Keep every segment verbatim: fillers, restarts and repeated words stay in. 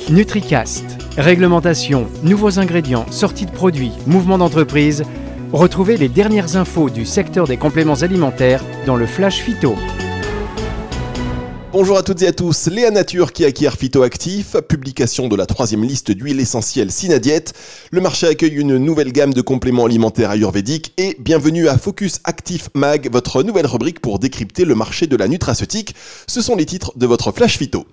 NutriCast. Réglementation, nouveaux ingrédients, sorties de produits, mouvements d'entreprise. Retrouvez les dernières infos du secteur des compléments alimentaires dans le Flash Phyto. Bonjour à toutes et à tous, Léa Nature qui acquiert Phytoactif, publication de la troisième liste d'huiles essentielles Synadiète. Le marché accueille une nouvelle gamme de compléments alimentaires ayurvédiques et bienvenue à Focus Actif Mag, votre nouvelle rubrique pour décrypter le marché de la nutraceutique. Ce sont les titres de votre Flash Phyto.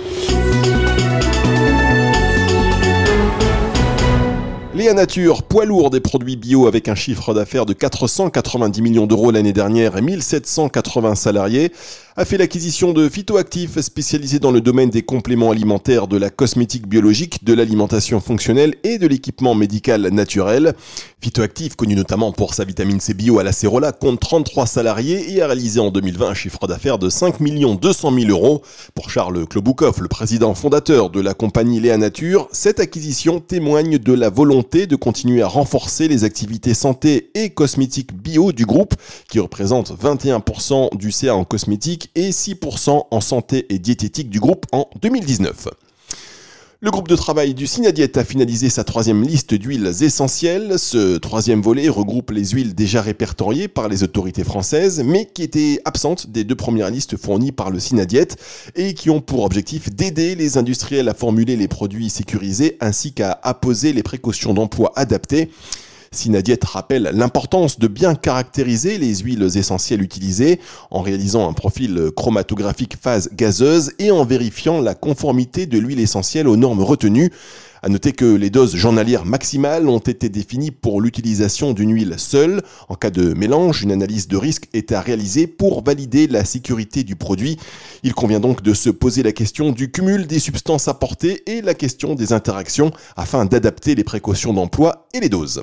Léa Nature, poids lourd des produits bio avec un chiffre d'affaires de quatre cent quatre-vingt-dix millions d'euros l'année dernière et mille sept cent quatre-vingts salariés, a fait l'acquisition de Phytoactif, spécialisé dans le domaine des compléments alimentaires, de la cosmétique biologique, de l'alimentation fonctionnelle et de l'équipement médical naturel. Phytoactif, connu notamment pour sa vitamine C bio à l'acérola, compte trente-trois salariés et a réalisé en deux mille vingt un chiffre d'affaires de cinq millions deux cent mille euros. Pour Charles Kloboukov, le président fondateur de la compagnie Léa Nature, cette acquisition témoigne de la volonté de continuer à renforcer les activités santé et cosmétiques bio du groupe, qui représente vingt et un pour cent du C A en cosmétique et six pour cent en santé et diététique du groupe en deux mille dix-neuf. Le groupe de travail du Synadiète a finalisé sa troisième liste d'huiles essentielles. Ce troisième volet regroupe les huiles déjà répertoriées par les autorités françaises, mais qui étaient absentes des deux premières listes fournies par le Synadiète et qui ont pour objectif d'aider les industriels à formuler les produits sécurisés ainsi qu'à apposer les précautions d'emploi adaptées. Synadiète rappelle l'importance de bien caractériser les huiles essentielles utilisées en réalisant un profil chromatographique phase gazeuse et en vérifiant la conformité de l'huile essentielle aux normes retenues. À noter que les doses journalières maximales ont été définies pour l'utilisation d'une huile seule. En cas de mélange, une analyse de risque est à réaliser pour valider la sécurité du produit. Il convient donc de se poser la question du cumul des substances apportées et la question des interactions afin d'adapter les précautions d'emploi et les doses.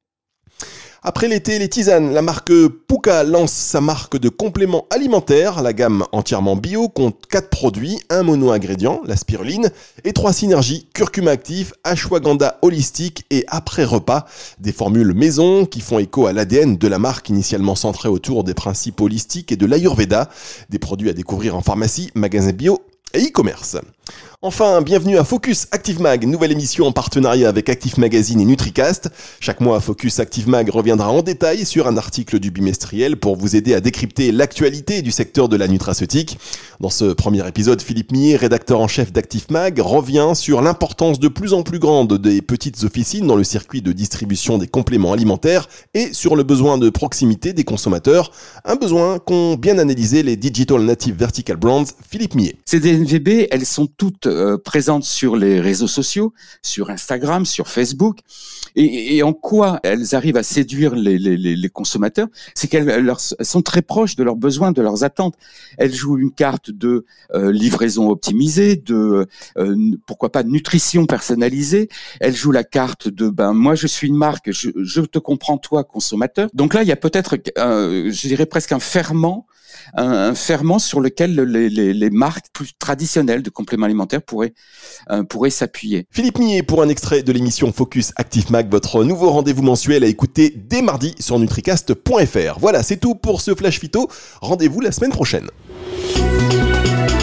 Après l'été, les tisanes, la marque Pooka lance sa marque de compléments alimentaires. La gamme entièrement bio compte quatre produits, un mono-ingrédient, la spiruline, et trois synergies, curcuma actif, ashwagandha holistique et après-repas. Des formules maison qui font écho à l'A D N de la marque initialement centrée autour des principes holistiques et de l'ayurveda. Des produits à découvrir en pharmacie, magasins bio et e-commerce. Enfin, bienvenue à Focus Active Mag, nouvelle émission en partenariat avec Active Magazine et NutriCast. Chaque mois, Focus Active Mag reviendra en détail sur un article du bimestriel pour vous aider à décrypter l'actualité du secteur de la nutraceutique. Dans ce premier épisode, Philippe Millet, rédacteur en chef d'Active Mag, revient sur l'importance de plus en plus grande des petites officines dans le circuit de distribution des compléments alimentaires et sur le besoin de proximité des consommateurs, un besoin qu'ont bien analysé les Digital Native Vertical Brands. Philippe Millet. Ces D N V B, elles sont toutes Euh, présentes sur les réseaux sociaux, sur Instagram, sur Facebook. Et, et en quoi elles arrivent à séduire les, les, les consommateurs, c'est qu'elles leur, elles sont très proches de leurs besoins, de leurs attentes. Elles jouent une carte de euh, livraison optimisée, de euh, pourquoi pas nutrition personnalisée. Elles jouent la carte de ben moi je suis une marque, je, je te comprends toi consommateur. Donc là il y a peut-être, euh, je dirais presque un ferment. Un, un ferment sur lequel les, les, les marques plus traditionnelles de compléments alimentaires pourraient, euh, pourraient s'appuyer. Philippe Millet pour un extrait de l'émission Focus Active Mag, votre nouveau rendez-vous mensuel à écouter dès mardi sur nutricast point f r. Voilà, c'est tout pour ce Flash Phyto. Rendez-vous la semaine prochaine.